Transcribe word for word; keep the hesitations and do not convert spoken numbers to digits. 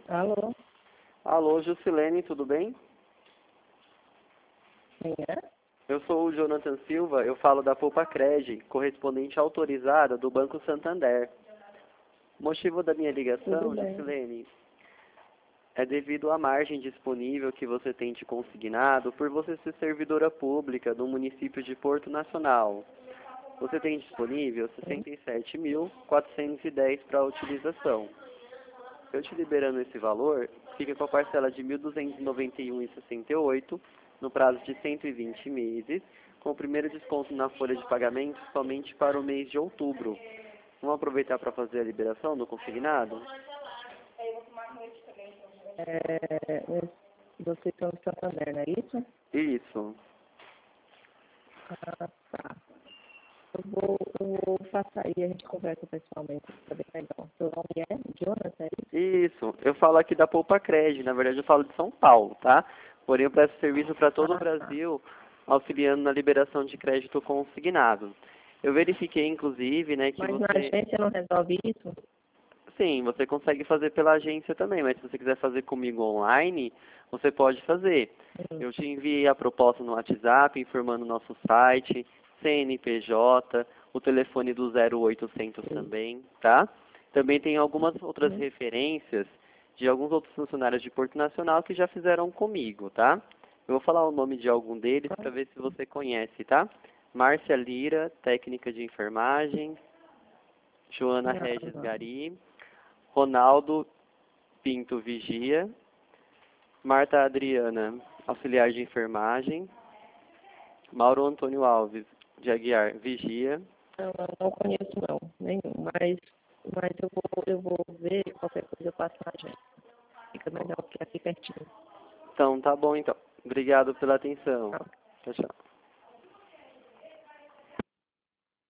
Alô? Alô, Juscelene, tudo bem? Quem é? Eu sou o Jonathan Silva, eu falo da Poupa-Cred, correspondente autorizada do Banco Santander. O motivo da minha Tudo ligação, bem. Juscelene, é devido à margem disponível que você tem de consignado por você ser servidora pública do município de Porto Nacional. Você tem disponível Sim. sessenta e sete mil, quatrocentos e dez para utilização. Eu te liberando esse valor, fica com a parcela de mil duzentos e noventa e um vírgula sessenta e oito no prazo de cento e vinte meses, com o primeiro desconto na folha de pagamento somente para o mês de outubro. Vamos aproveitar para fazer a liberação do consignado? É, vocês são do Santander, não é isso? Isso. Ah, tá. Eu vou, eu vou passar aí, a gente conversa pessoalmente, tá bem legal. Seu nome é Jonathan, é isso? Isso. Eu falo aqui da Poupa-Cred, na verdade eu falo de São Paulo, tá? Porém eu presto serviço para todo o Ah, tá. Brasil, auxiliando na liberação de crédito consignado. Eu verifiquei, inclusive, né, que Mas na você... agência não resolve isso? Sim, você consegue fazer pela agência também, mas se você quiser fazer comigo online, você pode fazer. Hum. Eu te enviei a proposta no WhatsApp, informando o nosso site, C N P J, o telefone do zero oitocentos também, tá? Também tem algumas outras Hum. referências de alguns outros funcionários de Porto Nacional que já fizeram comigo, tá? Eu vou falar o nome de algum deles para ver se você conhece, tá? Márcia Lira, técnica de enfermagem, Joana Não, Regis não. Gari, Ronaldo Pinto Vigia, Marta Adriana, auxiliar de enfermagem, Mauro Antônio Alves de Aguiar, Vigia. Não, não, não conheço não, nenhum, mas, mas eu vou, eu vou ver, qualquer coisa eu passo na agência. Fica melhor que aqui pertinho. Então, tá bom então. Obrigado pela atenção. Tá? Tchau, tchau.